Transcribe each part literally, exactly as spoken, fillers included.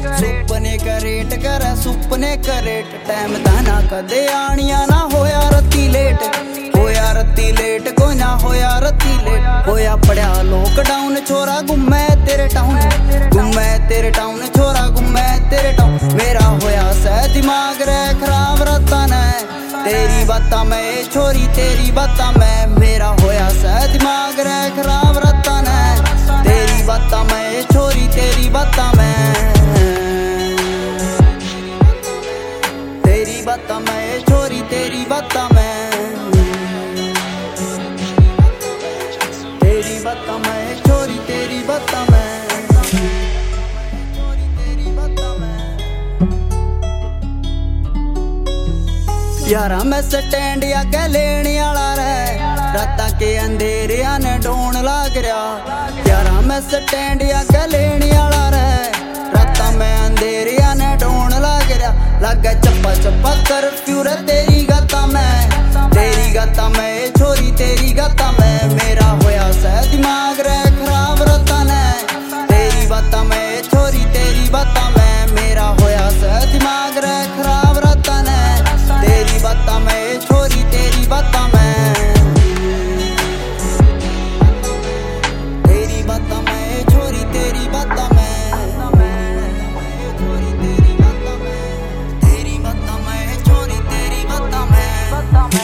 सुपने crate कर सुपने crate time ताना कदे आनिया ना होया रत्ती लेट होया रत्ती लेट कोई ना होया रत्ती लेट होया पड़या लॉकडाउन छोरा गुम्मे तेरे टाउन गुम्मे तेरे टाउन छोरा गुम्मे तेरे टाउन मेरा होया सह दिमाग रे खराब रत्ता ने तेरी बाता में छोरी तेरी बाता में मेरा होया सह दिमाग रे खराब रत्ता ने तेरी बाता में छोरी तेरी बाता में तेरी बाता में छोरी तेरी बाता में तेरी बाता में छोरी तेरी बाता में यारा मैं स्टैंड आगे लेने आला रे राता के अंधेरिया ने ढूंढ लाग रहा यारा मैं स्टैंड आगे लेने आला रे राता में अंधेरिया ने ढूंढ लाग रहा लगे चप्पा चप्पा कर्फ्यू रे तेरी गाता में तेरी गाता में छोरी तेरी गाता में मेरा होया सह दिमाग रे खराब रता ने तेरी बाता में छोरी तेरी बाता में मेरा होया सह दिमाग रे खराब रता ने तेरी बाता में छोरी तेरी बाता में तेरी बाता में छोरी तेरी बाता में तेरी बाता में छोरी तेरी बाता में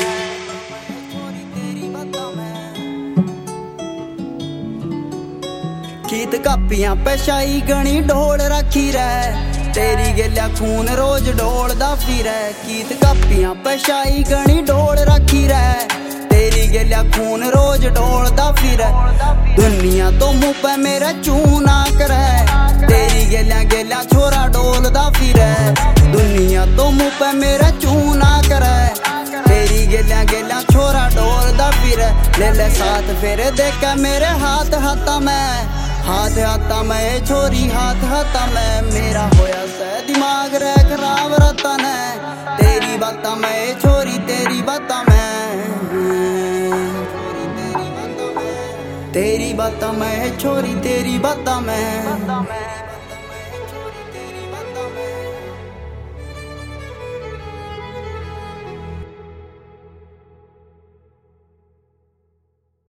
गीत कापियां पेशाई गणी ढोल रखी रे तेरी गेल्या खून रोज ढोलदा फिरे गीत कापियां पेशाई गणी ढोल रखी रे तेरी गेल्या खून रोज ढोलदा फिरे दुनिया तो मुंह पे मेरे चूना करे तेरी गेल्या गेल्या छोरा ढोलदा फिरे दुनिया तो मुंह पे मेरे चूना करे तेरी गेल्या गेल्या छोरा ढोलदा फिरे ले ले साथ फेरे देख मेरे हाथ हाथा में हाथ हाथा में छोरी हाथ हाथा में मेरा होया सह दिमाग रे खराब रता ने तेरी बाता में छोरी तेरी बाता में तेरी बाता में छोरी तेरी बाता में